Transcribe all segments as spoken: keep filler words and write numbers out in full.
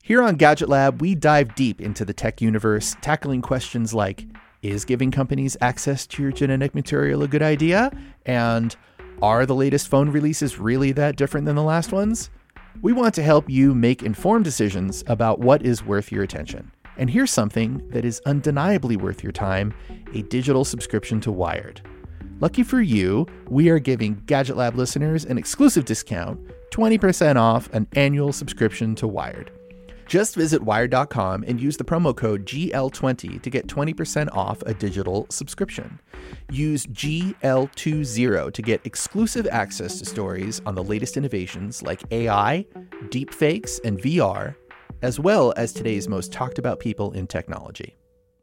Here on Gadget Lab, we dive deep into the tech universe, tackling questions like, is giving companies access to your genetic material a good idea? And are the latest phone releases really that different than the last ones? We want to help you make informed decisions about what is worth your attention. And here's something that is undeniably worth your time, a digital subscription to Wired. Lucky for you, we are giving Gadget Lab listeners an exclusive discount, twenty percent off an annual subscription to Wired. Just visit wired dot com and use the promo code G L twenty to get twenty percent off a digital subscription. Use G L twenty to get exclusive access to stories on the latest innovations like A I, deepfakes, and V R, as well as today's most talked about people in technology.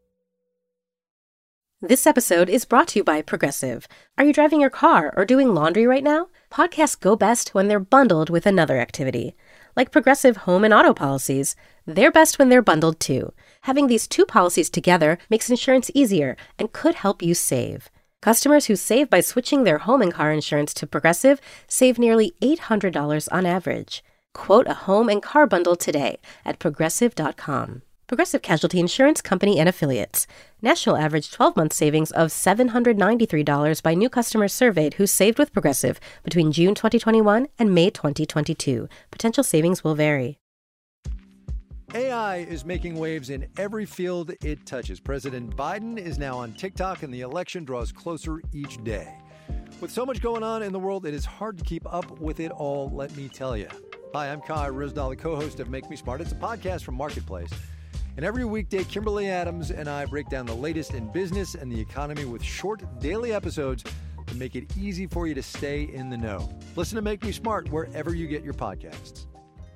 This episode is brought to you by Progressive. Are you driving your car or doing laundry right now? Podcasts go best when they're bundled with another activity. Like Progressive home and auto policies, they're best when they're bundled too. Having these two policies together makes insurance easier and could help you save. Customers who save by switching their home and car insurance to Progressive save nearly eight hundred dollars on average. Quote a home and car bundle today at progressive dot com. Progressive Casualty Insurance Company and Affiliates. National average twelve-month savings of seven hundred ninety-three dollars by new customers surveyed who saved with Progressive between June twenty twenty-one and May twenty twenty-two. Potential savings will vary. A I is making waves in every field it touches. President Biden is now on TikTok, and the election draws closer each day. With so much going on in the world, it is hard to keep up with it all, let me tell you. Hi, I'm Kai Ryssdal, the co-host of Make Me Smart. It's a podcast from Marketplace. And every weekday, Kimberly Adams and I break down the latest in business and the economy with short daily episodes to make it easy for you to stay in the know. Listen to Make Me Smart wherever you get your podcasts.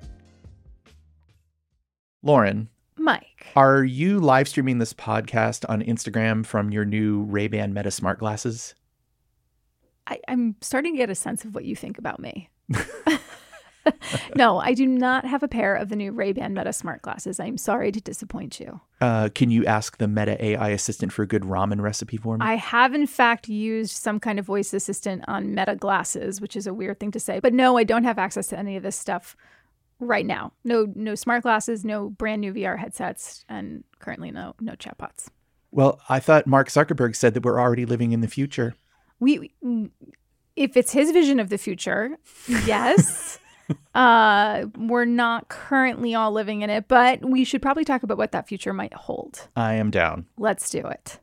Lauren. Mike. Are you live streaming this podcast on Instagram from your new Ray-Ban Meta smart glasses? I, I'm starting to get a sense of what you think about me. No, I do not have a pair of the new Ray-Ban Meta smart glasses. I'm sorry to disappoint you. Uh, can you ask the Meta A I assistant for a good ramen recipe for me? I have, in fact, used some kind of voice assistant on Meta glasses, which is a weird thing to say. But no, I don't have access to any of this stuff right now. No, no smart glasses, no brand new V R headsets, and currently no, no chatbots. Well, I thought Mark Zuckerberg said that we're already living in the future. We, if it's his vision of the future, yes. Uh, we're not currently all living in it, but we should probably talk about what that future might hold. I am down. Let's do it.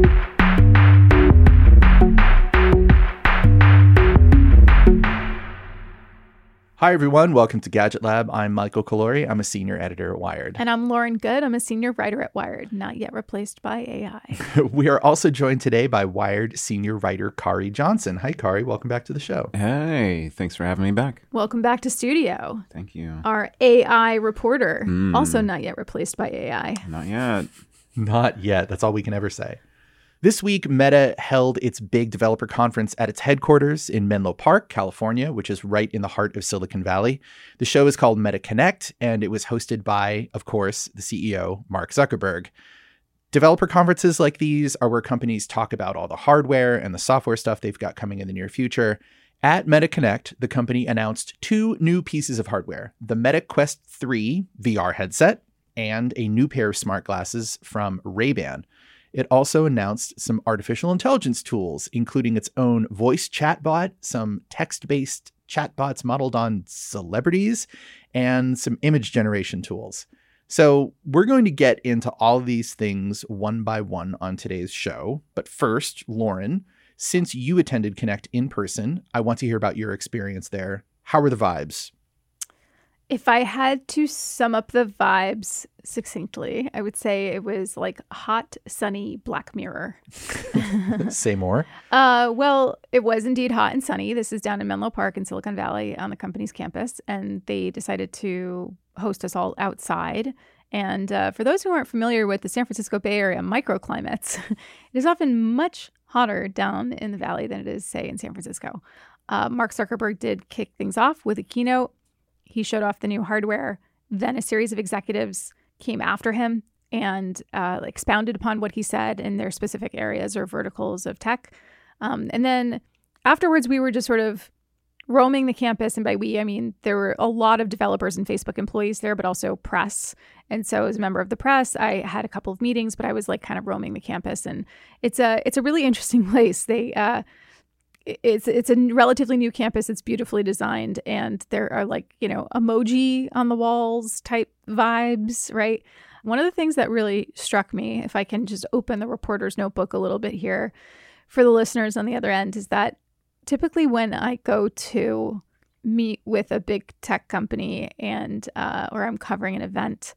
Hi, everyone. Welcome to Gadget Lab. I'm Michael Calori. I'm a senior editor at Wired. And I'm Lauren Good. I'm a senior writer at Wired, not yet replaced by A I. We are also joined today by Wired senior writer Kari Johnson. Hi, Kari. Welcome back to the show. Hey, thanks for having me back. Welcome back to studio. Thank you. Our A I reporter, Mm. also not yet replaced by A I. Not yet. Not yet. That's all we can ever say. This week, Meta held its big developer conference at its headquarters in Menlo Park, California, which is right in the heart of Silicon Valley. The show is called Meta Connect, and it was hosted by, of course, the C E O, Mark Zuckerberg. Developer conferences like these are where companies talk about all the hardware and the software stuff they've got coming in the near future. At Meta Connect, the company announced two new pieces of hardware, the Meta Quest three V R headset and a new pair of smart glasses from Ray-Ban. It also announced some artificial intelligence tools, including its own voice chatbot, some text-based chatbots modeled on celebrities, and some image generation tools. So we're going to get into all of these things one by one on today's show. But first, Lauren, since you attended Connect in person, I want to hear about your experience there. How were the vibes? If I had to sum up the vibes succinctly, I would say it was like hot, sunny Black Mirror. Say more. Uh, well, it was indeed hot and sunny. This is down in Menlo Park in Silicon Valley on the company's campus, and they decided to host us all outside. And uh, for those who aren't familiar with the San Francisco Bay Area microclimates, it is often much hotter down in the valley than it is, say, in San Francisco. Uh, Mark Zuckerberg did kick things off with a keynote. He showed off the new hardware. Then a series of executives came after him and uh, expounded upon what he said in their specific areas or verticals of tech. Um, and then afterwards, we were just sort of roaming the campus, and by we, I mean there were a lot of developers and Facebook employees there, but also press. And so as a member of the press, I had a couple of meetings, but I was like kind of roaming the campus. And it's a it's a really interesting place. They uh, it's it's a relatively new campus. It's beautifully designed, and there are like, you know, emoji on the walls type vibes, right? One of the things that really struck me, if I can just open the reporter's notebook a little bit here for the listeners on the other end, is that typically when I go to meet with a big tech company and uh, or I'm covering an event,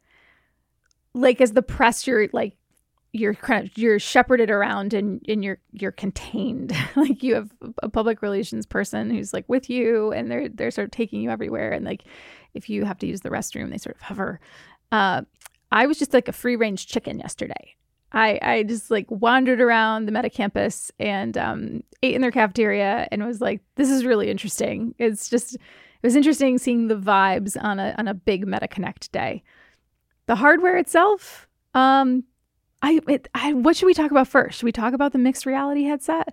like as the press, you're like you're kind of you're shepherded around and, and you're you're contained. Like you have a public relations person who's like with you, and they're they're sort of taking you everywhere. And like if you have to use the restroom, they sort of hover. Uh, I was just like a free range chicken yesterday. I, I just like wandered around the Meta campus and um, ate in their cafeteria and was like, this is really interesting. It's just, it was interesting seeing the vibes on a on a big Meta Connect day. The hardware itself, um, I, it, I what should we talk about first? Should we talk about the mixed reality headset?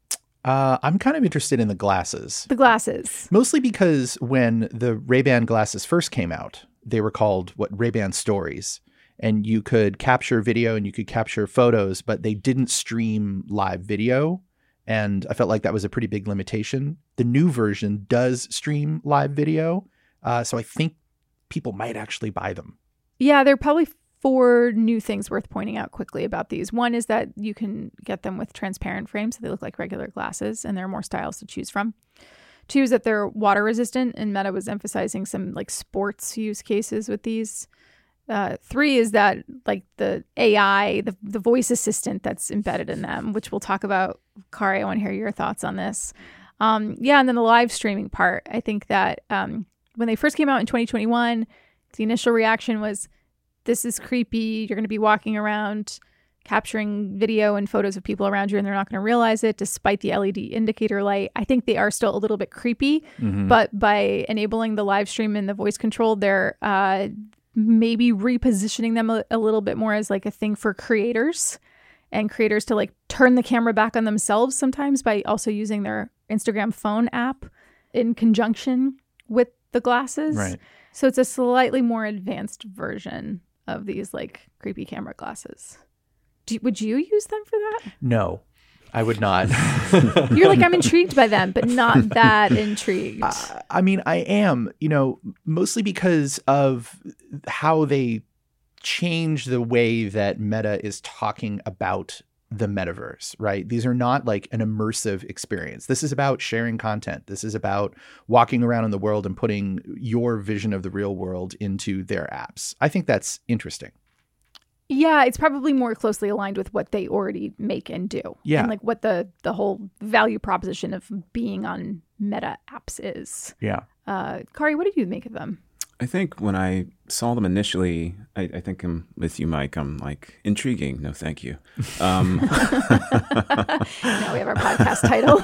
Uh, I'm kind of interested in the glasses. The glasses. Mostly because when the Ray-Ban glasses first came out, they were called what Ray-Ban Stories. And you could capture video and you could capture photos, but they didn't stream live video. And I felt like that was a pretty big limitation. The new version does stream live video. Uh, so I think people might actually buy them. Yeah, there are probably four new things worth pointing out quickly about these. One is that you can get them with transparent frames, so they look like regular glasses, and there are more styles to choose from. Two is that they're water resistant, and Meta was emphasizing some like sports use cases with these. Uh, three is that like the A I, the, the voice assistant that's embedded in them, which we'll talk about. Kari, I want to hear your thoughts on this. Um, yeah, and then the live streaming part. I think that um, when they first came out in twenty twenty-one, the initial reaction was, this is creepy. You're going to be walking around capturing video and photos of people around you, and they're not going to realize it despite the L E D indicator light. I think they are still a little bit creepy, mm-hmm. but by enabling the live stream and the voice control, they're uh, maybe repositioning them a, a little bit more as like a thing for creators and creators to like turn the camera back on themselves sometimes by also using their Instagram phone app in conjunction with the glasses. Right. So it's a slightly more advanced version of these like creepy camera glasses. Do, would you use them for that? No, I would not. You're like, I'm intrigued by them, but not that intrigued. Uh, I mean, I am, you know, mostly because of how they change the way that Meta is talking about the metaverse, right? These are not like an immersive experience. This is about sharing content. This is about walking around in the world and putting your vision of the real world into their apps. I think that's interesting. Yeah, it's probably more closely aligned with what they already make and do. Yeah. And like what the the whole value proposition of being on Meta apps is. Yeah. Uh, Kari, what did you make of them? I think when I saw them initially, I, I think I'm with you, Mike. I'm like, intriguing. No, thank you. Um, now we have our podcast title.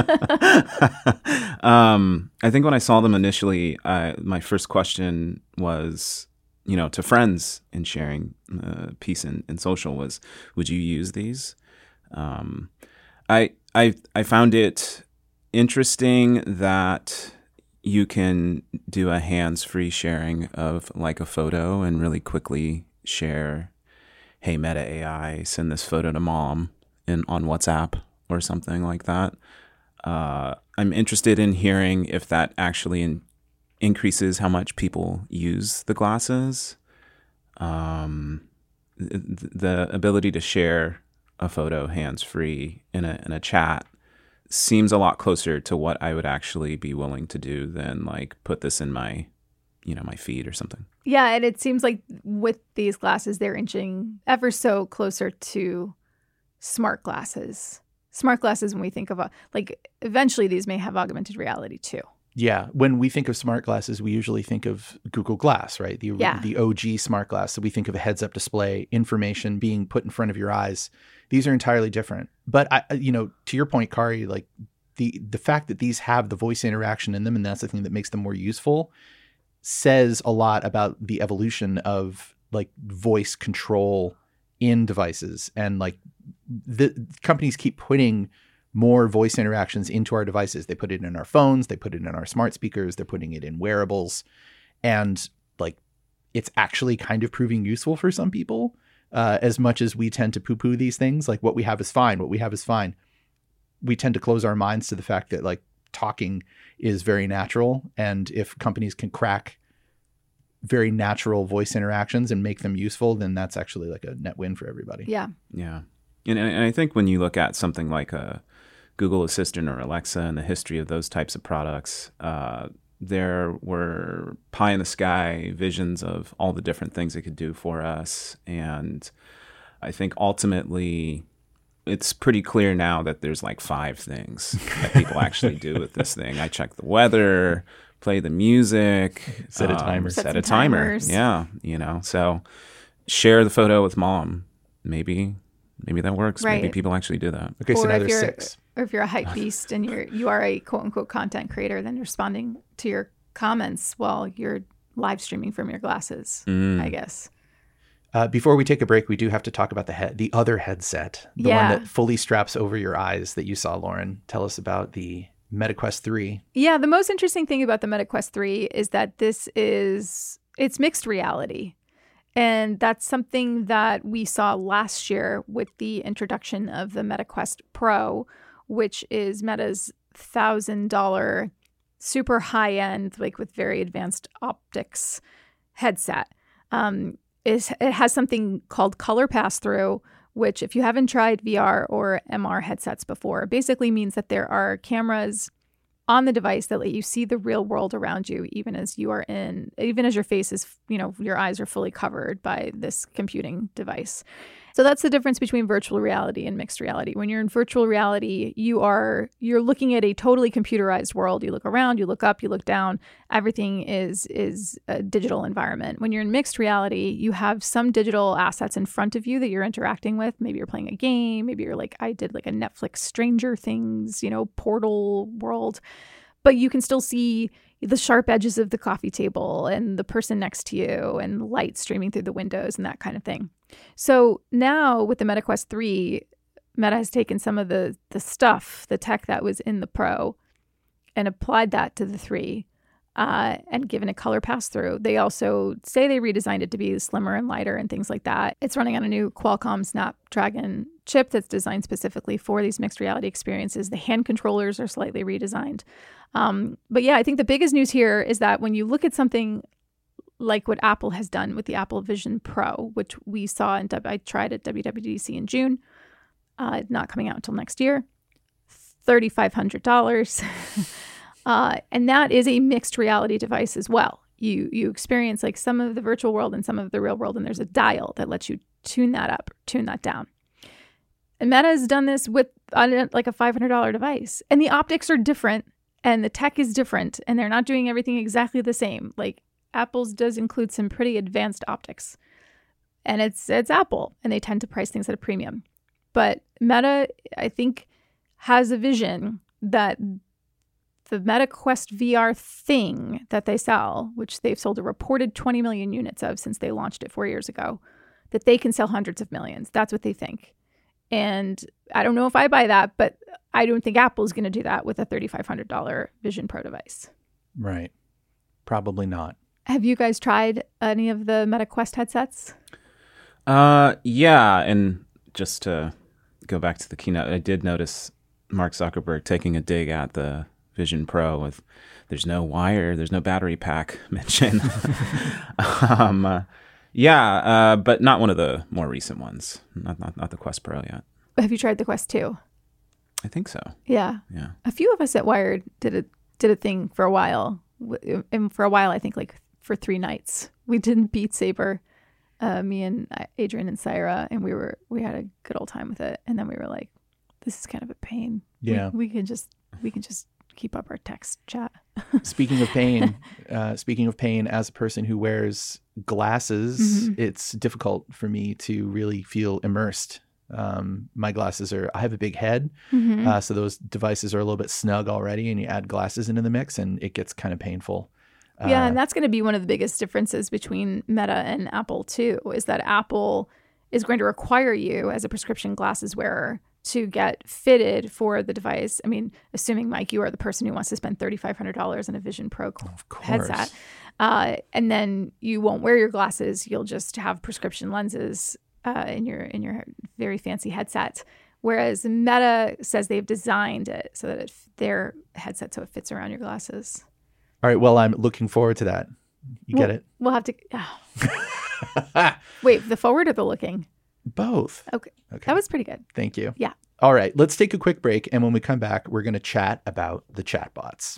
um, I think when I saw them initially, I, my first question was, you know, to friends in sharing uh, peace in, in social was, would you use these? Um, I, I, I found it interesting that you can do a hands-free sharing of like a photo and really quickly share, hey, Meta A I, send this photo to mom in on WhatsApp or something like that. Uh, I'm interested in hearing if that actually in, increases how much people use the glasses. Um, th- the ability to share a photo hands-free in a in a chat seems a lot closer to what I would actually be willing to do than like put this in my, you know, my feed or something. Yeah, and it seems like with these glasses, they're inching ever so closer to smart glasses. Smart glasses, when we think of a, like eventually these may have augmented reality too. Yeah. When we think of smart glasses, we usually think of Google Glass, right? The, yeah. the O G smart glass. So we think of a heads-up display, information being put in front of your eyes. These are entirely different. But, I, you know, to your point, Kari, like the the fact that these have the voice interaction in them, and that's the thing that makes them more useful, says a lot about the evolution of like voice control in devices. And like the companies keep putting more voice interactions into our devices. They put it in our phones, they put it in our smart speakers, they're putting it in wearables. And like, it's actually kind of proving useful for some people, uh, as much as we tend to poo-poo these things. Like, what we have is fine. What we have is fine. We tend to close our minds to the fact that like talking is very natural. And if companies can crack very natural voice interactions and make them useful, then that's actually like a net win for everybody. Yeah. Yeah. And, and I think when you look at something like a Google Assistant or Alexa and the history of those types of products, uh, there were pie in the sky visions of all the different things it could do for us. And I think ultimately it's pretty clear now that there's like five things that people actually do with this thing. I check the weather, play the music, set a timer, um, set, set a timer. Timers. Yeah. You know, so share the photo with mom. Maybe, maybe that works. Right. Maybe people actually do that. Okay, so Or now if there's you're- six. Or if you're a hype beast and you're you are a quote unquote content creator, then responding to your comments while you're live streaming from your glasses, Mm. I guess. Uh, before we take a break, we do have to talk about the head, the other headset, the Yeah. one that fully straps over your eyes that you saw, Lauren. Tell us about the MetaQuest three. Yeah, the most interesting thing about the MetaQuest three is that this is it's mixed reality. And that's something that we saw last year with the introduction of the MetaQuest Pro, which is Meta's one thousand dollars super high-end, like with very advanced optics headset. Um, is it has something called color pass-through, which if you haven't tried V R or M R headsets before, basically means that there are cameras on the device that let you see the real world around you, even as you are in, even as your face is, you know, your eyes are fully covered by this computing device. So that's the difference between virtual reality and mixed reality. When you're in virtual reality, you are, you're looking at a totally computerized world. You look around, you look up, you look down, everything is, is a digital environment. When you're in mixed reality, you have some digital assets in front of you that you're interacting with. Maybe you're playing a game. Maybe you're like, I did like a Netflix Stranger Things, you know, portal world. But you can still see the sharp edges of the coffee table and the person next to you and light streaming through the windows and that kind of thing. So now with the MetaQuest three, Meta has taken some of the the stuff, the tech that was in the Pro, and applied that to the three uh, and given a color pass-through. They also say they redesigned it to be slimmer and lighter and things like that. It's running on a new Qualcomm Snapdragon chip that's designed specifically for these mixed reality experiences. The hand controllers are slightly redesigned. Um, but yeah, I think the biggest news here is that when you look at something like what Apple has done with the Apple Vision Pro, which we saw and I tried at W W D C in June, uh, not coming out until next year, three thousand five hundred dollars. uh, and that is a mixed reality device as well. You you experience like some of the virtual world and some of the real world, and there's a dial that lets you tune that up, tune that down. And Meta has done this with uh, like a five hundred dollars device. And the optics are different and the tech is different, and they're not doing everything exactly the same. Like Apple's does include some pretty advanced optics. And it's it's Apple, and they tend to price things at a premium. But Meta, I think, has a vision that the MetaQuest V R thing that they sell, which they've sold a reported twenty million units of since they launched it four years ago, that they can sell hundreds of millions. That's what they think. And I don't know if I buy that, but I don't think Apple's going to do that with a three thousand five hundred dollars Vision Pro device. Right. Probably not. Have you guys tried any of the MetaQuest headsets? Uh, yeah, and just to go back to the keynote, I did notice Mark Zuckerberg taking a dig at the Vision Pro with there's no wire, there's no battery pack mention. um, uh, yeah, uh, but not one of the more recent ones. Not, not not the Quest Pro yet. Have you tried the Quest two? I think so. Yeah. Yeah. A few of us at Wired did a did a thing for a while, and for a while I think like for three nights we did Beat Saber. Uh, me and Adrian and Syra, and we were we had a good old time with it. And then we were like, "This is kind of a pain. Yeah, we, we can just we can just keep up our text chat." Speaking of pain, uh, speaking of pain, as a person who wears glasses, mm-hmm. it's difficult for me to really feel immersed. Um, my glasses are. I have a big head, mm-hmm. uh, so those devices are a little bit snug already, and you add glasses into the mix, and it gets kind of painful. Yeah, uh, and that's going to be one of the biggest differences between Meta and Apple too, is that Apple is going to require you as a prescription glasses wearer to get fitted for the device. I mean, assuming, Mike, you are the person who wants to spend thirty-five hundred dollars on a Vision Pro Of course. headset. Uh, and then you won't wear your glasses. You'll just have prescription lenses uh, in your in your very fancy headset. Whereas Meta says they've designed it so that it, their headset so it fits around your glasses. All right. Well, I'm looking forward to that. You we'll, get it? We'll have to... Oh. Wait, the forward or the looking? Both. Okay. Okay. That was pretty good. Thank you. Yeah. All right. Let's take a quick break. And when we come back, we're going to chat about the chatbots.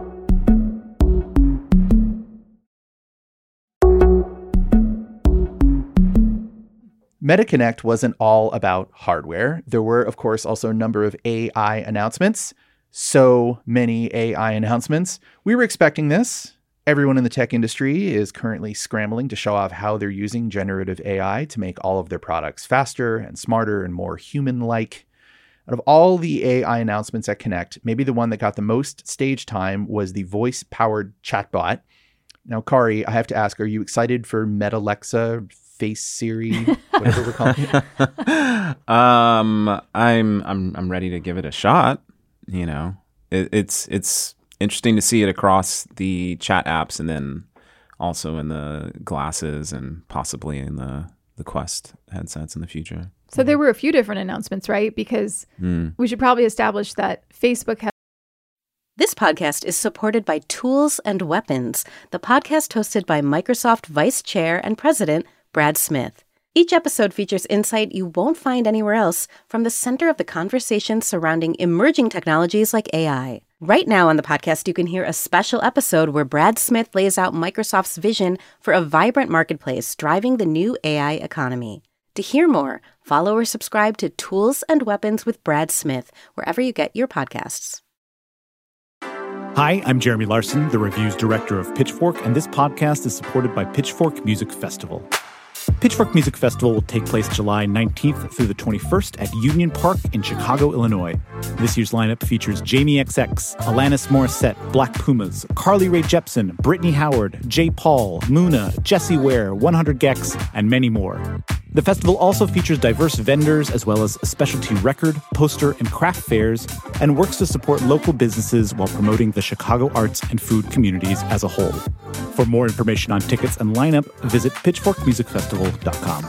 MetaConnect wasn't all about hardware. There were, of course, also a number of A I announcements. So many A I announcements. We were expecting this. Everyone in the tech industry is currently scrambling to show off how they're using generative A I to make all of their products faster and smarter and more human-like. Out of all the A I announcements at Connect, maybe the one that got the most stage time was the voice-powered chatbot. Now, Kari, I have to ask, are you excited for Meta Alexa, Face Siri, whatever we're calling it? um, I'm I'm I'm ready to give it a shot. You know, it, it's it's interesting to see it across the chat apps, and then also in the glasses, and possibly in the the Quest headsets in the future. So there were a few different announcements, right? Because Mm. we should probably establish that Facebook has. This podcast is supported by Tools and Weapons, the podcast hosted by Microsoft Vice Chair and President Brad Smith. Each episode features insight you won't find anywhere else from the center of the conversation surrounding emerging technologies like A I. Right now on the podcast, you can hear a special episode where Brad Smith lays out Microsoft's vision for a vibrant marketplace driving the new A I economy. To hear more, follow or subscribe to Tools and Weapons with Brad Smith, wherever you get your podcasts. Hi, I'm Jeremy Larson, the reviews director of Pitchfork, and this podcast is supported by Pitchfork Music Festival. Pitchfork Music Festival will take place July nineteenth through the twenty-first at Union Park in Chicago, Illinois. This year's lineup features Jamie X X, Alanis Morissette, Black Pumas, Carly Rae Jepsen, Brittany Howard, J. Paul, Muna, Jessie Ware, one hundred gecs, and many more. The festival also features diverse vendors as well as specialty record, poster, and craft fairs, and works to support local businesses while promoting the Chicago arts and food communities as a whole. For more information on tickets and lineup, visit pitchfork music festival dot com.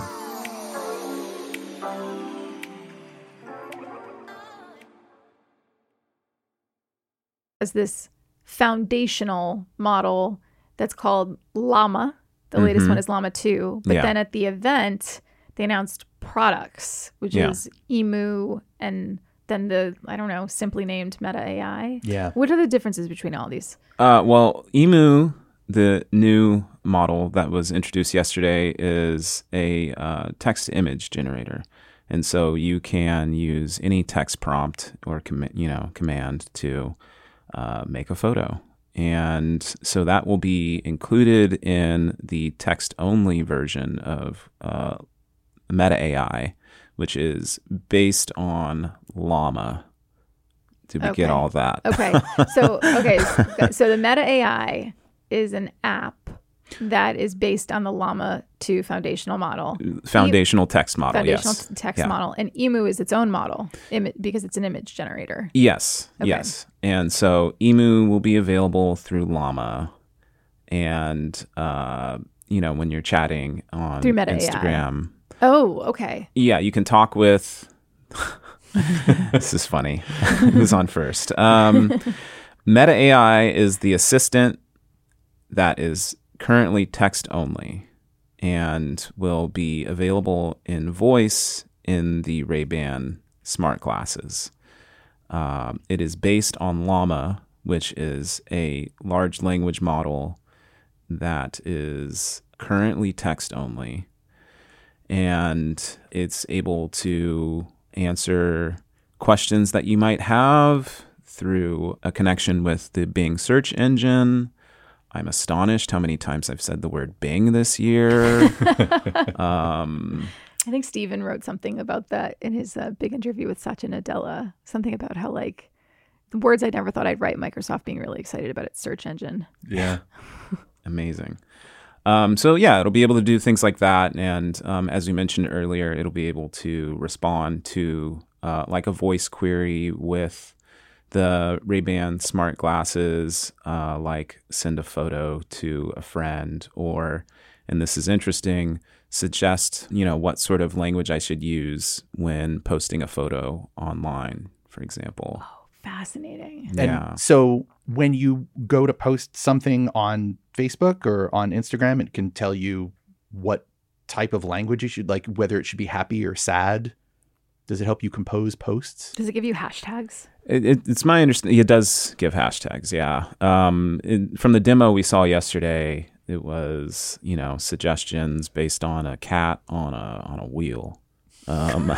As this foundational model that's called Llama. The Mm-hmm. latest one is Llama two. But Yeah. then at the event, they announced products, which Yeah. is Emu and then the, I don't know, simply named Meta A I. Yeah. What are the differences between all these? Uh, well, Emu, the new model that was introduced yesterday, is a uh, text-to-image generator, and so you can use any text prompt or com- you know command to uh, make a photo, and so that will be included in the text-only version of uh, Meta A I, which is based on Llama. Did we Okay. get all that? Okay. So, okay. So, so the Meta A I is an app that is based on the Llama two foundational model. Foundational text model, Foundational yes. t- text Yeah. model. And Emu is its own model Im- because it's an image generator. Yes, Okay. yes. And so Emu will be available through Llama. And, uh, you know, when you're chatting on Through Meta A I. Instagram, Oh, okay. yeah, you can talk with. This is funny. Who's on first? Um, Meta A I is the assistant that is currently text only and will be available in voice in the Ray-Ban smart glasses. Um, it is based on Llama, which is a large language model that is currently text only. And it's able to answer questions that you might have through a connection with the Bing search engine. I'm astonished how many times I've said the word Bing this year. um, I think Steven wrote something about that in his uh, big interview with Satya Nadella. Something about how, like, the words I never thought I'd write, Microsoft being really excited about its search engine. Yeah. Amazing. Um, so yeah, it'll be able to do things like that. And um, as we mentioned earlier, it'll be able to respond to uh, like a voice query with the Ray-Ban smart glasses, uh, like send a photo to a friend, or, and this is interesting, suggest, you know, what sort of language I should use when posting a photo online, for example. Oh, fascinating. Yeah. And so when you go to post something on Facebook or on Instagram, it can tell you what type of language you should, like whether it should be happy or sad. Does it help you compose posts? Does it give you hashtags? It, it, it's my understanding. It does give hashtags. Yeah. Um, it, from the demo we saw yesterday, it was, you know, suggestions based on a cat on a on a wheel. Um,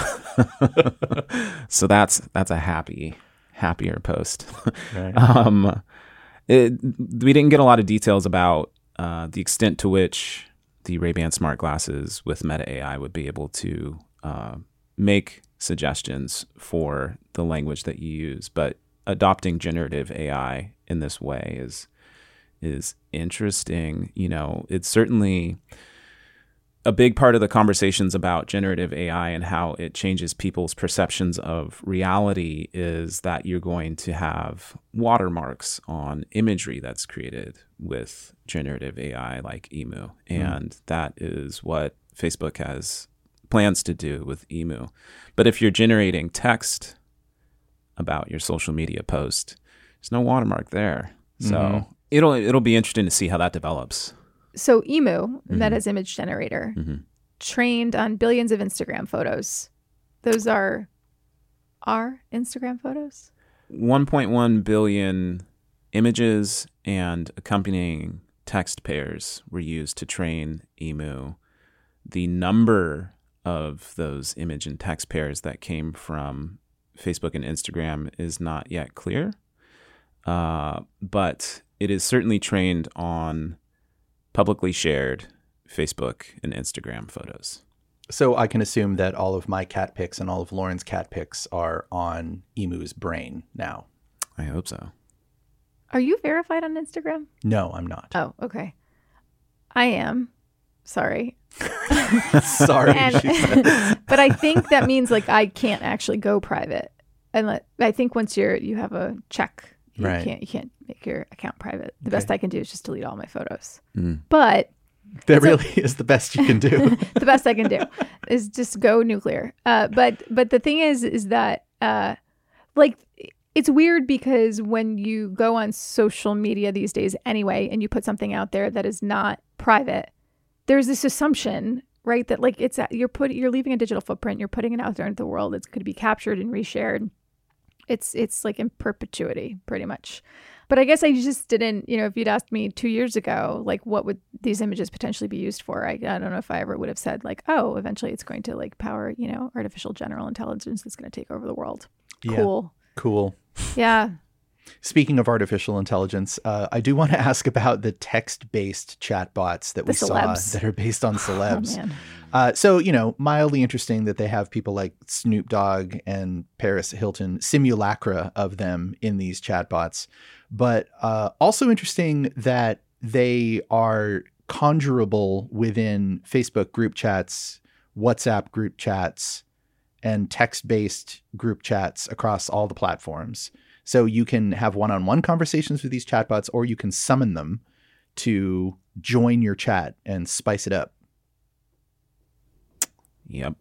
so that's that's a happy, happier post. Right. um, it, we didn't get a lot of details about uh, the extent to which the Ray-Ban smart glasses with Meta A I would be able to uh, make suggestions for the language that you use, but adopting generative A I in this way is is interesting. You know, it's certainly a big part of the conversations about generative A I and how it changes people's perceptions of reality is that you're going to have watermarks on imagery that's created with generative A I like Emu. And mm. that is what Facebook has plans to do with Emu. But if you're generating text about your social media post, there's no watermark there. So mm-hmm. it'll it'll be interesting to see how that develops. So Emu, mm-hmm. Meta's image generator, mm-hmm. trained on billions of Instagram photos. Those are our Instagram photos? one point one billion images and accompanying text pairs were used to train Emu. The number of those image and text pairs that came from Facebook and Instagram is not yet clear, uh, but it is certainly trained on publicly shared Facebook and Instagram photos. So I can assume that all of my cat pics and all of Lauren's cat pics are on Emu's brain now. I hope so. Are you verified on Instagram? No, I'm not. Oh, okay. I am. Sorry. Sorry. And, she said. But I think that means like I can't actually go private. And let, I think once you're you have a check, you right. can't you can't make your account private. The okay. best I can do is just delete all my photos. Mm. But that really a, is the best you can do. The best I can do is just go nuclear. Uh, but but the thing is is that uh, like it's weird because when you go on social media these days anyway, and you put something out there that is not private, there's this assumption, right, that like it's you're put you're leaving a digital footprint, you're putting it out there into the world. It's going to be captured and reshared. It's it's like in perpetuity, pretty much. But I guess I just didn't, you know, if you'd asked me two years ago, like what would these images potentially be used for? I, I don't know if I ever would have said like, oh, eventually it's going to like power, you know, artificial general intelligence that's going to take over the world. Yeah. Cool. Cool. Yeah. Speaking of artificial intelligence, uh, I do want to ask about the text-based chatbots that The we celebs. saw that are based on celebs. Oh, man. Uh, so, you know, mildly interesting that they have people like Snoop Dogg and Paris Hilton, simulacra of them in these chatbots. But uh, also interesting that they are conjurable within Facebook group chats, WhatsApp group chats, and text-based group chats across all the platforms. So you can have one-on-one conversations with these chatbots, or you can summon them to join your chat and spice it up. Yep.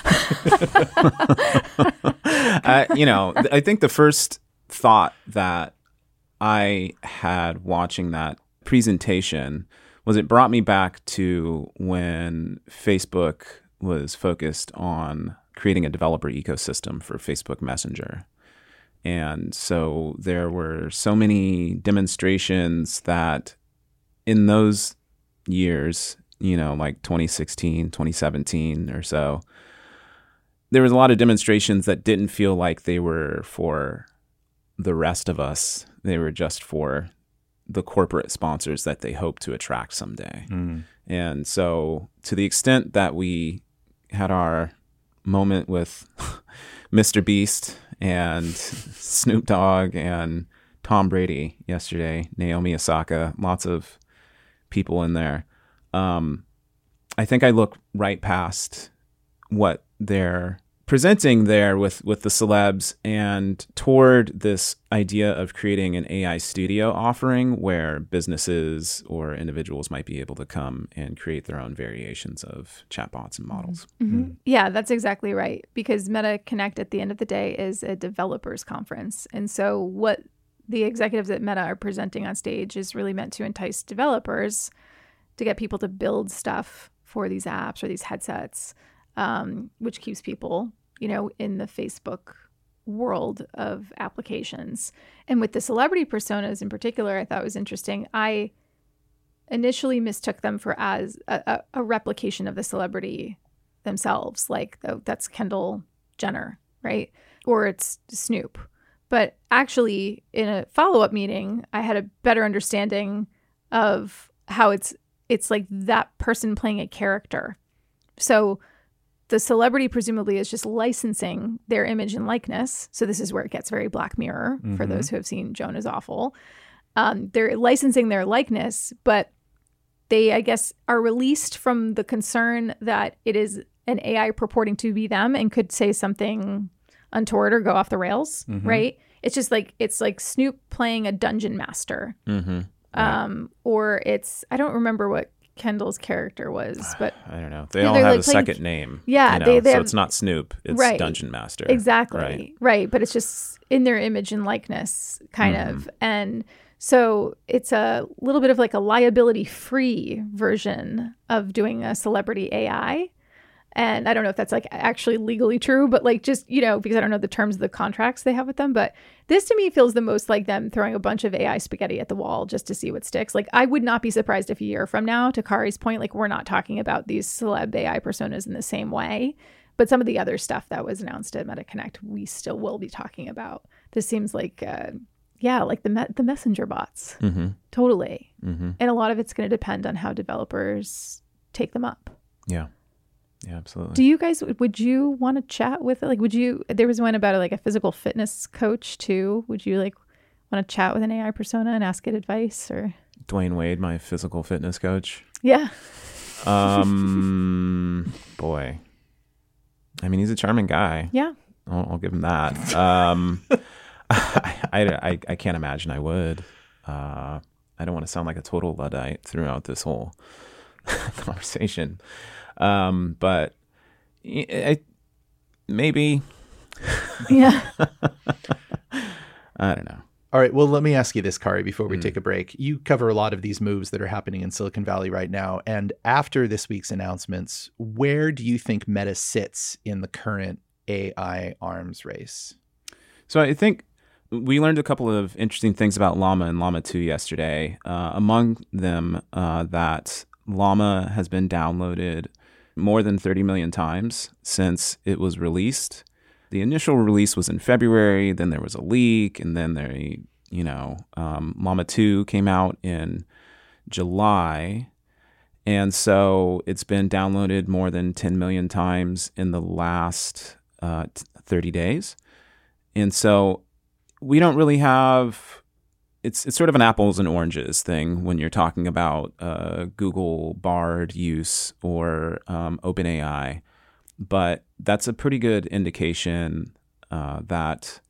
I, you know, I think the first thought that I had watching that presentation was it brought me back to when Facebook was focused on creating a developer ecosystem for Facebook Messenger. And so there were so many demonstrations that in those years, you know, like twenty sixteen, twenty seventeen or so, there was a lot of demonstrations that didn't feel like they were for the rest of us. They were just for the corporate sponsors that they hope to attract someday. Mm. And so to the extent that we had our moment with Mister Beast and Snoop Dogg and Tom Brady yesterday, Naomi Osaka, lots of people in there. Um, I think I look right past what their presenting there with, with the celebs and toward this idea of creating an A I studio offering where businesses or individuals might be able to come and create their own variations of chatbots and models. Mm-hmm. Mm-hmm. Yeah, that's exactly right. Because Meta Connect at the end of the day is a developers conference. And so what the executives at Meta are presenting on stage is really meant to entice developers to get people to build stuff for these apps or these headsets, um, which keeps people, you know, in the Facebook world of applications. And with the celebrity personas in particular, I thought was interesting. I initially mistook them for as a, a, a replication of the celebrity themselves, like oh, that's Kendall Jenner, right? Or it's Snoop. But actually, in a follow-up meeting, I had a better understanding of how it's it's like that person playing a character. So the celebrity presumably is just licensing their image and likeness. So this is where it gets very Black Mirror mm-hmm. for those who have seen Joan is Awful. Um, they're licensing their likeness, but they, I guess, are released from the concern that it is an A I purporting to be them and could say something untoward or go off the rails, mm-hmm. right? It's just like, it's like Snoop playing a dungeon master. Mm-hmm. Right. Um, or it's, I don't remember what Kendall's character was, but I don't know. They all have like a playing, second name. Yeah. You know? they, they so have, it's not Snoop, it's right, Dungeon Master. Exactly. Right. right. But it's just in their image and likeness, kind mm-hmm. of. And so it's a little bit of like a liability-free version of doing a celebrity A I. And I don't know if that's like actually legally true, but like just, you know, because I don't know the terms of the contracts they have with them. But this to me feels the most like them throwing a bunch of A I spaghetti at the wall just to see what sticks. Like I would not be surprised if a year from now, to Kari's point, like we're not talking about these celeb A I personas in the same way. But some of the other stuff that was announced at Meta Connect, we still will be talking about. This seems like, uh, yeah, like the me- the messenger bots. Mm-hmm. Totally. Mm-hmm. And a lot of it's going to depend on how developers take them up. Yeah. Yeah, absolutely. Do you guys, would you want to chat with it? Like, would you, there was one about like a physical fitness coach too. Would you like want to chat with an A I persona and ask it advice or? Dwayne Wade, my physical fitness coach. Yeah. Um, boy. I mean, he's a charming guy. Yeah. I'll, I'll give him that. Um, I, I, I can't imagine I would. Uh, I don't want to sound like a total Luddite throughout this whole conversation. Um, but I, maybe, yeah, I don't know. All right. Well, let me ask you this, Kari, before we mm. take a break. You cover a lot of these moves that are happening in Silicon Valley right now. And after this week's announcements, where do you think Meta sits in the current A I arms race? So I think we learned a couple of interesting things about Llama and Llama two yesterday. Uh, among them, uh, that Llama has been downloaded more than thirty million times since it was released. The initial release was in February, then there was a leak, and then they, you know, um, Llama two came out in July. And so it's been downloaded more than ten million times in the last uh, thirty days. And so we don't really have... It's it's sort of an apples and oranges thing when you're talking about uh, Google Bard use or um, OpenAI, but that's a pretty good indication uh, that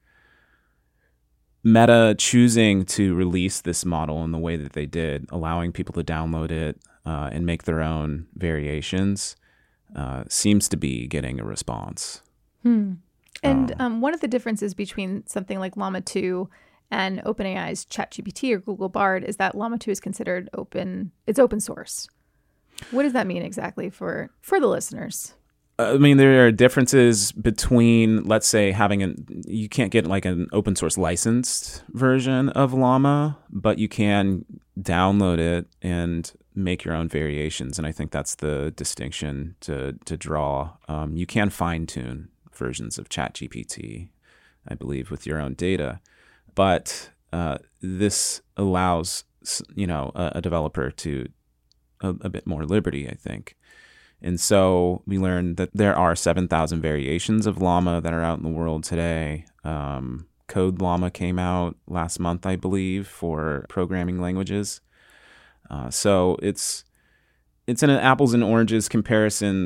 Meta choosing to release this model in the way that they did, allowing people to download it uh, and make their own variations, uh, seems to be getting a response. Hmm. And Um, um, one of the differences between something like Llama two and OpenAI's ChatGPT or Google Bard is that Llama two is considered open. It's open source. What does that mean exactly for, for the listeners? I mean, there are differences between, let's say, having an, you can't get like an open source licensed version of Llama, but you can download it and make your own variations. And I think that's the distinction to, to draw. Um, you can fine tune versions of ChatGPT, I believe, with your own data. But uh, this allows, you know, a, a developer to a, a bit more liberty, I think. And so we learned that there are seven thousand variations of Llama that are out in the world today. Um, Code Llama came out last month, I believe, for programming languages. Uh, so it's it's an apples and oranges comparison.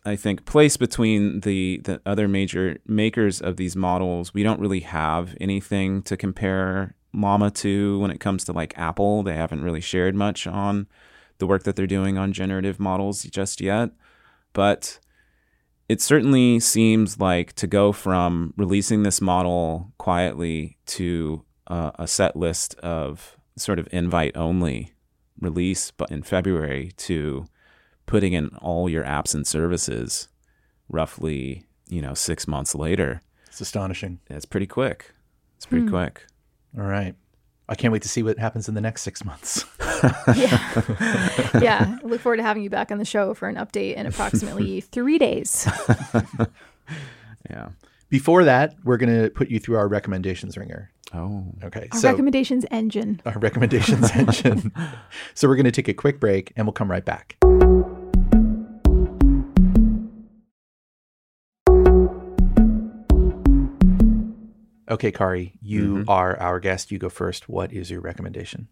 I think, place between the, the other major makers of these models. We don't really have anything to compare Llama to when it comes to like Apple. They haven't really shared much on the work that they're doing on generative models just yet. But it certainly seems like to go from releasing this model quietly to uh, a set list of sort of invite-only release but in February to putting in all your apps and services roughly, you know, six months later. It's astonishing. It's pretty quick. It's pretty Hmm. quick. All right. I can't wait to see what happens in the next six months. Yeah. Yeah. I look forward to having you back on the show for an update in approximately three days. Yeah. Before that, we're going to put you through our recommendations ringer. Oh. Okay. Our so recommendations engine. our recommendations engine. So we're going to take a quick break and we'll come right back. Okay, Kari, you Mhm. are our guest. You go first. What is your recommendation?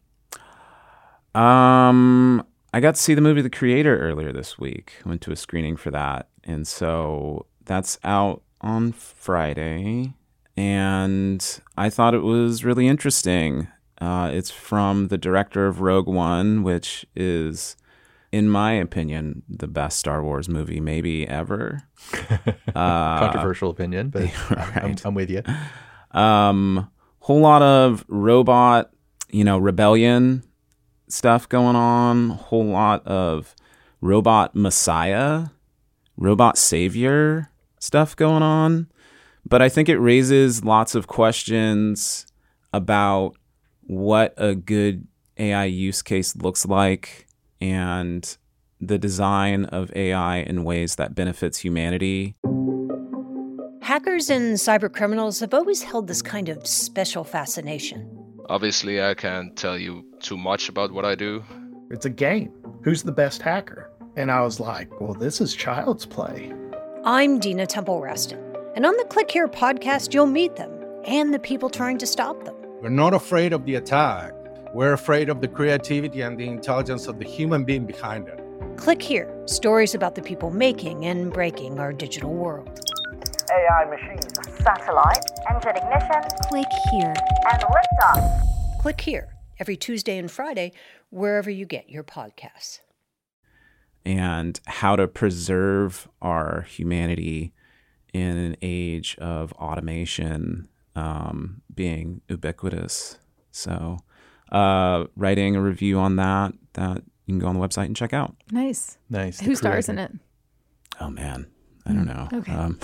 Um, I got to see the movie The Creator earlier this week. Went to a screening for that. And so that's out on Friday. And I thought it was really interesting. Uh, it's from the director of Rogue One, which is, in my opinion, the best Star Wars movie maybe ever. uh, Controversial opinion, but I'm, right. I'm with you. Um, whole lot of robot, you know, rebellion stuff going on. Whole lot of robot messiah, robot savior stuff going on. But I think it raises lots of questions about what a good A I use case looks like and the design of A I in ways that benefits humanity. Hackers and cybercriminals have always held this kind of special fascination. Obviously, I can't tell you too much about what I do. It's a game. Who's the best hacker? And I was like, well, this is child's play. I'm Dina Temple Reston, and on the Click Here podcast, you'll meet them and the people trying to stop them. We're not afraid of the attack. We're afraid of the creativity and the intelligence of the human being behind it. Click Here, stories about the people making and breaking our digital world. A I machines. Satellite, engine ignition. Click here. And liftoff. Click Here, every Tuesday and Friday, wherever you get your podcasts. And how to preserve our humanity in an age of automation um, being ubiquitous. So uh, writing a review on that, that you can go on the website and check out. Nice. Nice. Who stars in it? Oh, man. I don't know. Okay. Um,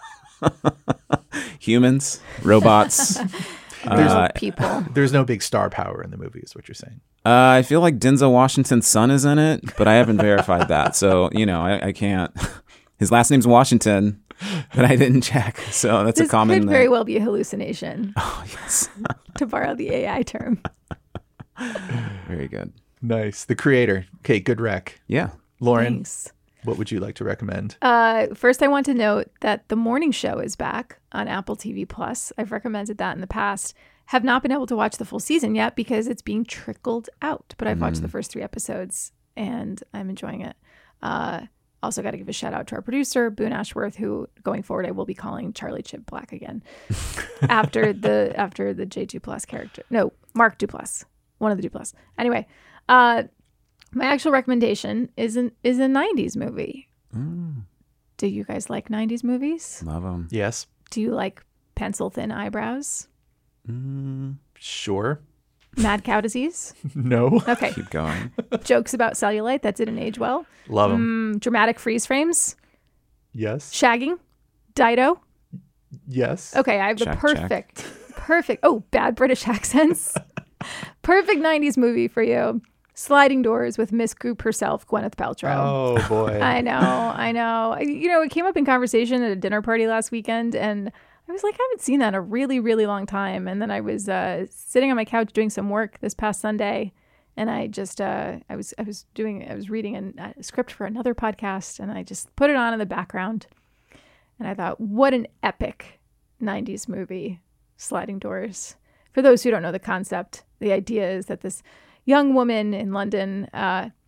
humans, robots. There's uh, people. There's no big star power in the movie, is what you're saying. Uh, I feel like Denzel Washington's son is in it, but I haven't verified that. So, you know, I, I can't. His last name's Washington, but I didn't check. So that's This a common could very thing. well be a hallucination, Oh, yes. to borrow the A I term. Very good. Nice. The Creator. Okay, good rec. Yeah. Lauren, Thanks. what would you like to recommend? Uh, first, I want to note that The Morning Show is back on Apple T V Plus. I've recommended that in the past. Have not been able to watch the full season yet because it's being trickled out. But I've watched the first three episodes and I'm enjoying it. Uh, also, got to give a shout out to our producer, Boone Ashworth, who going forward I will be calling Charlie Chip Black again after the after the J Duplass character. No, Mark Duplass, one of the Duplass. Anyway, uh, my actual recommendation is an is a nineties movie. Mm, Do you guys like nineties movies? love them. Yes. Do you like pencil thin eyebrows? Mm, Sure. Mad cow disease? No. Okay. keep going. Jokes about cellulite that didn't age well. Love them. Mm, dramatic freeze frames. Yes. Shagging. Dido. Yes. Okay, I have the Check, check. perfect, perfect. Oh, bad British accents. Perfect nineties movie for you. Sliding Doors with Miss Goop herself, Gwyneth Paltrow. Oh, boy. I know, I know. I- You know, it came up in conversation at a dinner party last weekend, and I was like, I haven't seen that in a really, really long time. And then I was uh, sitting on my couch doing some work this past Sunday, and I just, uh, I was, I was doing, I was reading a, a script for another podcast, and I just put it on in the background, and I thought, what an epic nineties movie, Sliding Doors. For those who don't know the concept, the idea is that this young woman in London uh,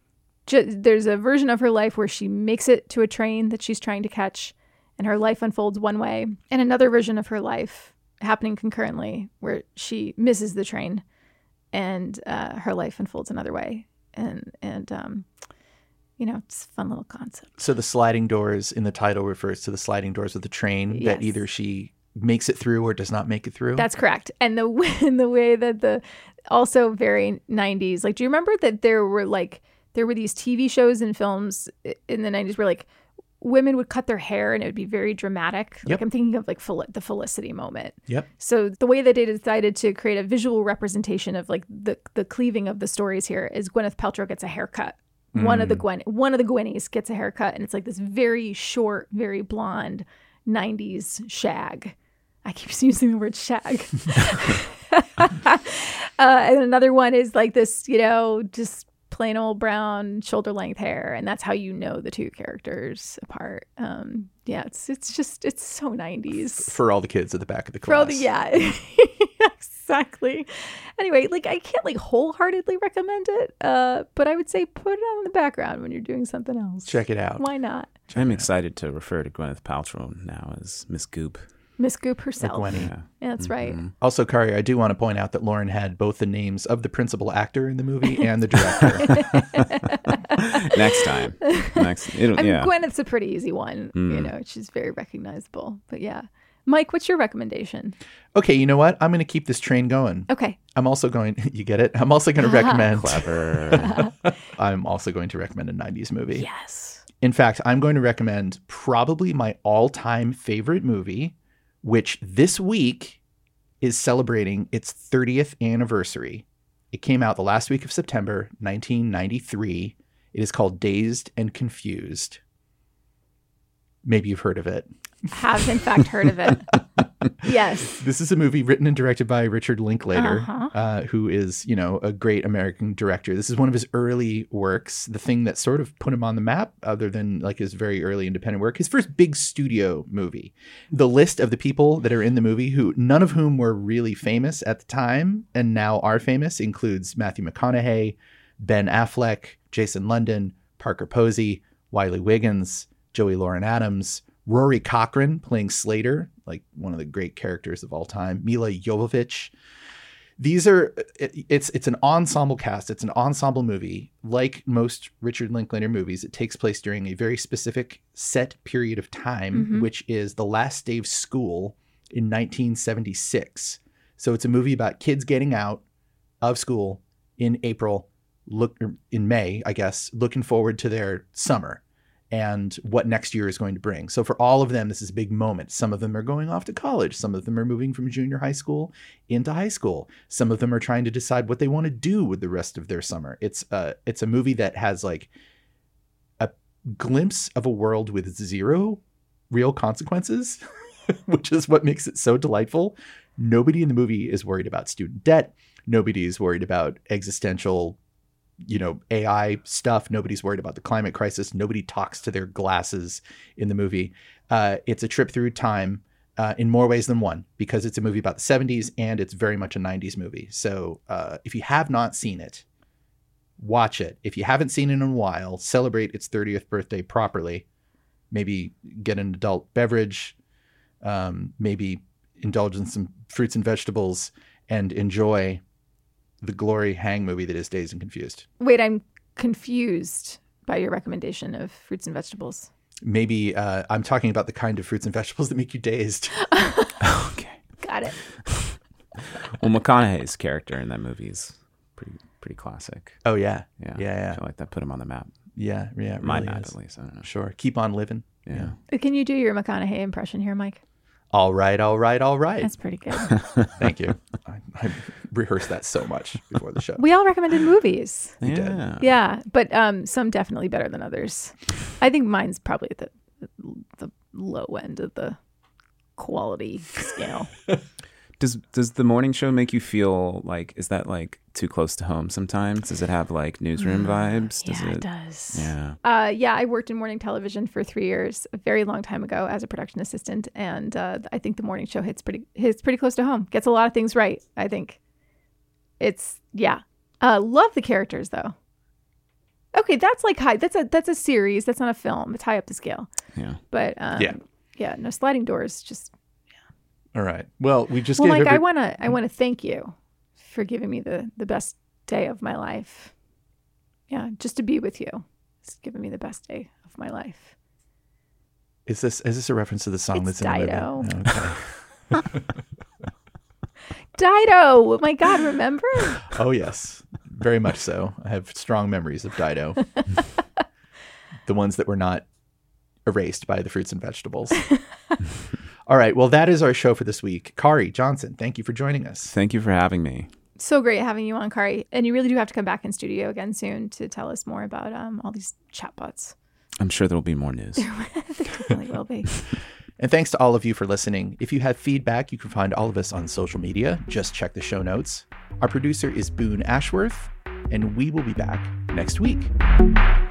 ju- there's a version of her life where she makes it to a train that she's trying to catch, and her life unfolds one way, and another version of her life happening concurrently where she misses the train, and uh, her life unfolds another way. And and um, you know, it's a fun little concept. So the sliding doors in the title refers to the sliding doors of the train Yes. that either she makes it through or does not make it through. That's correct. And the and the way that the also very nineties. Like, do you remember that there were like there were these T V shows and films in the nineties where like women would cut their hair and it would be very dramatic. Yep. Like I'm thinking of like Fel- the Felicity moment. Yep. So the way that they decided to create a visual representation of like the the cleaving of the stories here is Gwyneth Paltrow gets a haircut. Mm. One of the Gwen one of the Gwynnies gets a haircut, and it's like this very short, very blonde nineties shag. I keep using the word shag. uh, and another one is like this, you know, just plain old brown shoulder length hair, and that's how you know the two characters apart. Um, yeah, it's it's just it's so nineties for all the kids at the back of the for all class. the yeah, exactly. Anyway, like I can't like wholeheartedly recommend it, uh, but I would say put it on in the background when you're doing something else. Check it out. Why not? I'm excited to refer to Gwyneth Paltrow now as Miss Goop. Miss Goop herself. Gwenny. Yeah. Yeah, that's right. Mm-hmm. Also, Kari, I do want to point out that Lauren had both the names of the principal actor in the movie and the director. Next time. Next, it'll, I mean, yeah. Gwyneth's a pretty easy one. Mm. You know, she's very recognizable. But yeah. Mike, what's your recommendation? Okay, you know what? I'm going to keep this train going. Okay. I'm also going, you get it? I'm also going to recommend. Clever. I'm also going to recommend a nineties movie. Yes. In fact, I'm going to recommend probably my all-time favorite movie, which this week is celebrating its thirtieth anniversary. It came out the last week of September, nineteen ninety-three. It is called Dazed and Confused. Maybe you've heard of it. Have in fact heard of it. Yes. This is a movie written and directed by Richard Linklater, Uh-huh. uh, who is, you know, a great American director. This is one of his early works, the thing that sort of put him on the map, other than like his very early independent work, his first big studio movie. The list of the people that are in the movie, who none of whom were really famous at the time and now are famous, includes Matthew McConaughey, Ben Affleck, Jason London, Parker Posey, Wiley Wiggins, Joey Lauren Adams, Rory Cochrane playing Slater, like one of the great characters of all time, Mila Jovovich. These are, it, it's it's an ensemble cast. It's an ensemble movie. Like most Richard Linklater movies, it takes place during a very specific set period of time, Mm-hmm. which is the last day of school in nineteen seventy-six. So it's a movie about kids getting out of school in April, look in May, I guess, looking forward to their summer and what next year is going to bring. So for all of them, this is a big moment. Some of them are going off to college. Some of them are moving from junior high school into high school. Some of them are trying to decide what they want to do with the rest of their summer. It's a, it's a movie that has like a glimpse of a world with zero real consequences, which is what makes it so delightful. Nobody in the movie is worried about student debt. Nobody is worried about existential, you know, A I stuff. Nobody's worried about the climate crisis. Nobody talks to their glasses in the movie. Uh, it's a trip through time uh, in more ways than one, because it's a movie about the seventies and it's very much a nineties movie. So uh, if you have not seen it, watch it. If you haven't seen it in a while, celebrate its thirtieth birthday properly. Maybe get an adult beverage, um, maybe indulge in some fruits and vegetables, and enjoy the Glory Hang movie that is Dazed and Confused. Wait, I'm confused by your recommendation of fruits and vegetables. Maybe uh, I'm talking about the kind of fruits and vegetables that make you dazed. Okay. Got it. Well, McConaughey's character in that movie is pretty pretty classic. Oh, yeah. Yeah. Yeah, yeah. I feel like that put him on the map. Yeah, yeah. It My really map, is. at least. I don't know. Sure. Keep on living. Yeah. Yeah. Can you do your McConaughey impression here, Mike? All right, all right, all right. That's pretty good. Thank you. I, I rehearsed that so much before the show. We all recommended movies. You did. Yeah. Yeah, but um, some definitely better than others. I think mine's probably at the, the low end of the quality scale. Does does the morning show make you feel like, is that like too close to home sometimes? Does it have like newsroom vibes? Does yeah, it, it does. Yeah. Uh, yeah, I worked in morning television for three years, a very long time ago, as a production assistant, and uh, I think the morning show hits pretty hits pretty close to home. Gets a lot of things right. I think it's yeah. Uh, love the characters though. Okay, that's like high. That's a that's a series. That's not a film. It's high up the scale. Yeah. But um, Yeah. yeah, no sliding doors. Just All right. Well, we just well, gave like I every- want to I want to thank you for giving me the the best day of my life. Yeah, just to be with you. It's giving me the best day of my life. Is this is this a reference to the song It's that's in Dido. the movie? Okay. Dido. Oh my God, remember? Oh yes, very much so. I have strong memories of Dido. The ones that were not erased by the fruits and vegetables. All right. Well, that is our show for this week. Kari Johnson, thank you for joining us. Thank you for having me. So great having you on, Kari. And you really do have to come back in studio again soon to tell us more about um, all these chatbots. I'm sure there'll be more news. There definitely will be. And thanks to all of you for listening. If you have feedback, you can find all of us on social media. Just check the show notes. Our producer is Boone Ashworth, and we will be back next week.